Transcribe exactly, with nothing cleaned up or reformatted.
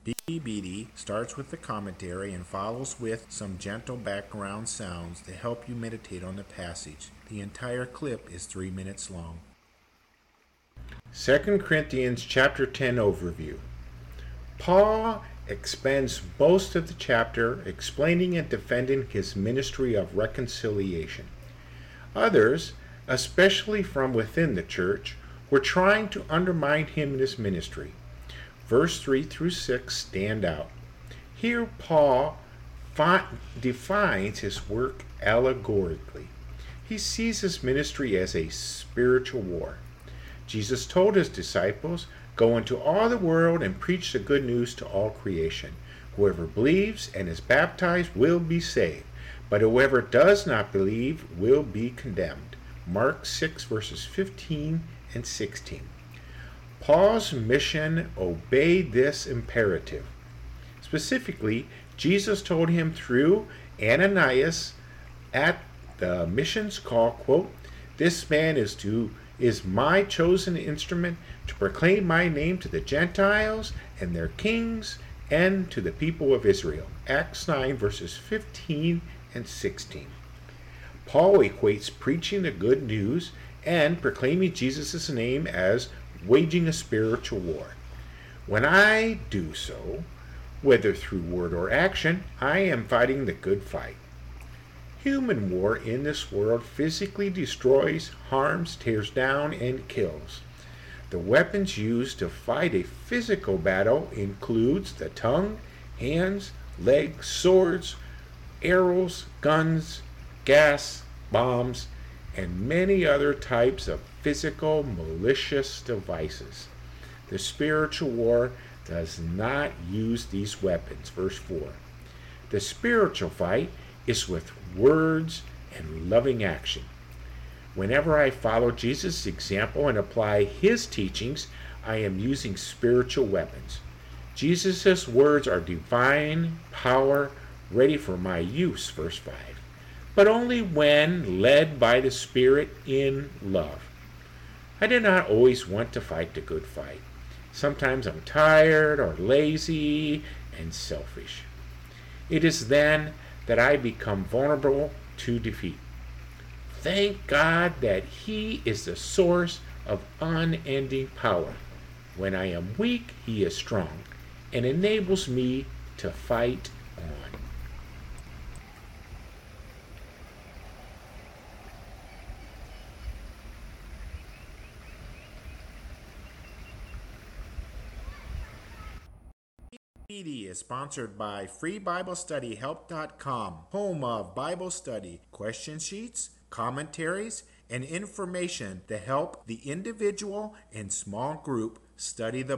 B B D starts with the commentary and follows with some gentle background sounds to help you meditate on the passage. The entire clip is three minutes long. Second Corinthians chapter ten overview. Paul expends most of the chapter explaining and defending his ministry of reconciliation. Others, especially from within the church, were trying to undermine him in his ministry. Verse three through six stand out. Here Paul fi- defines his work allegorically. He sees his ministry as a spiritual war. Jesus told his disciples, "Go into all the world and preach the good news to all creation. Whoever believes and is baptized will be saved, but whoever does not believe will be condemned." Mark six verses fifteen and sixteen. Paul's mission obeyed this imperative. Specifically, Jesus told him through Ananias at the missions call, quote, "This man is to is my chosen instrument to proclaim my name to the Gentiles and their kings and to the people of Israel." Acts nine verses fifteen and sixteen. Paul equates preaching the good news and proclaiming Jesus' name as waging a spiritual war. When I do so, whether through word or action, I am fighting the good fight. Human war in this world physically destroys, harms, tears down, and kills. The weapons used to fight a physical battle includes the tongue, hands, legs, swords, arrows, guns, gas, bombs, and many other types of physical malicious devices. The spiritual war does not use these weapons. Verse four. The spiritual fight is with words and loving action. Whenever I follow Jesus' example and apply his teachings, I am using spiritual weapons. Jesus' words are divine power ready for my use, verse five, but only when led by the Spirit in love. I do not always want to fight the good fight. Sometimes I'm tired or lazy and selfish. It is then that I become vulnerable to defeat. Thank God that he is the source of unending power. When I am weak, he is strong and enables me to fight on. B D is sponsored by free bible study help dot com, home of Bible study, question sheets, commentaries, and information to help the individual and small group study the